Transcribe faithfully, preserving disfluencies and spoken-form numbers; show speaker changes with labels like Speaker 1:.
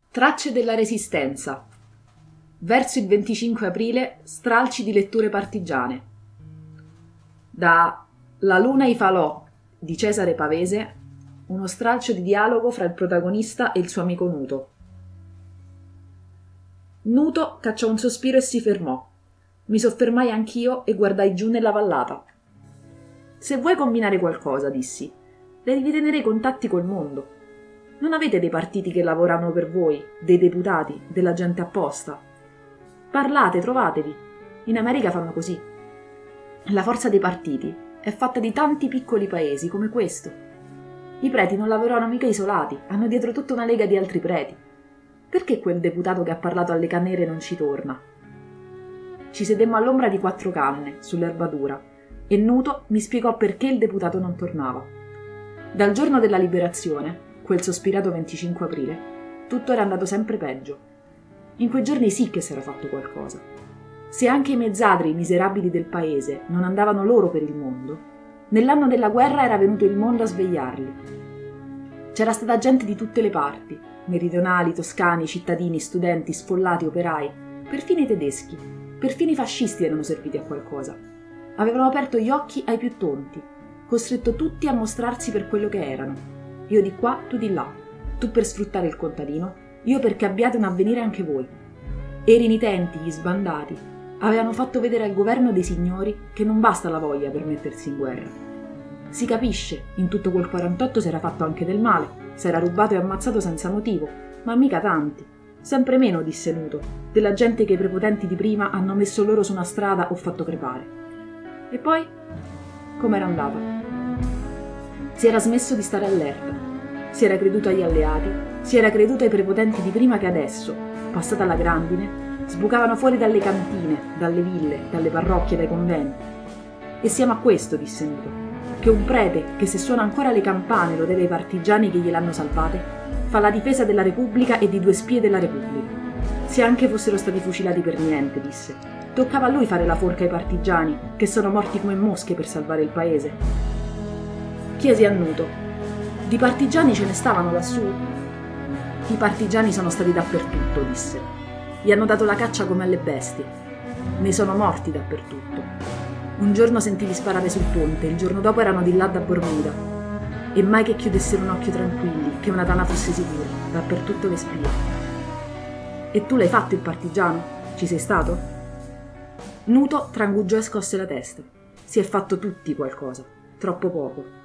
Speaker 1: Tracce della Resistenza. Verso il venticinque aprile, stralci di letture partigiane. Da La luna i falò di Cesare Pavese, uno stralcio di dialogo fra il protagonista e il suo amico Nuto. Nuto cacciò un sospiro e si fermò. Mi soffermai anch'io e guardai giù nella vallata. Se vuoi combinare qualcosa, dissi, devi tenere i contatti col mondo. Non avete dei partiti che lavorano per voi, dei deputati, della gente apposta? Parlate, trovatevi. In America fanno così. La forza dei partiti è fatta di tanti piccoli paesi come questo. I preti non lavorano mica isolati, hanno dietro tutta una lega di altri preti. Perché quel deputato che ha parlato alle canere non ci torna? Ci sedemmo all'ombra di quattro canne, sull'erbatura, e Nuto mi spiegò perché il deputato non tornava. Dal giorno della liberazione, quel sospirato venticinque aprile, tutto era andato sempre peggio. In quei giorni sì che si era fatto qualcosa. Se anche i mezzadri, i miserabili del paese, non andavano loro per il mondo, nell'anno della guerra era venuto il mondo a svegliarli. C'era stata gente di tutte le parti, meridionali, toscani, cittadini, studenti, sfollati, operai, perfino i tedeschi, perfino i fascisti erano serviti a qualcosa. Avevano aperto gli occhi ai più tonti, costretto tutti a mostrarsi per quello che erano. Io di qua, tu di là, tu per sfruttare il contadino, io perché abbiate un avvenire anche voi. E i renitenti, gli sbandati, avevano fatto vedere al governo dei signori che non basta la voglia per mettersi in guerra. Si capisce, in tutto quel quarantotto si era fatto anche del male, si era rubato e ammazzato senza motivo, ma mica tanti. Sempre meno, disse Nuto, della gente che i prepotenti di prima hanno messo loro su una strada o fatto crepare. E poi? Com'era andata? Si era smesso di stare allerta, si era creduto agli alleati, si era creduto ai prepotenti di prima che adesso, passata la grandine, sbucavano fuori dalle cantine, dalle ville, dalle parrocchie, dai conventi. E siamo a questo, disse Nuto, che un prete che se suona ancora le campane lo deve ai partigiani che gliel'hanno salvate, fa la difesa della Repubblica e di due spie della Repubblica. Se anche fossero stati fucilati per niente, disse, toccava a lui fare la forca ai partigiani, che sono morti come mosche per salvare il paese. Chiesi a Nuto, di partigiani ce ne stavano lassù? I partigiani sono stati dappertutto, disse. Gli hanno dato la caccia come alle bestie. Ne sono morti dappertutto. Un giorno sentivi sparare sul ponte, il giorno dopo erano di là da Bormida. E mai che chiudessero un occhio tranquilli, che una tana fosse sicura, dappertutto le spie. E tu l'hai fatto il partigiano? Ci sei stato? Nuto trangugiò e scosse la testa. Si è fatto tutti qualcosa, troppo poco.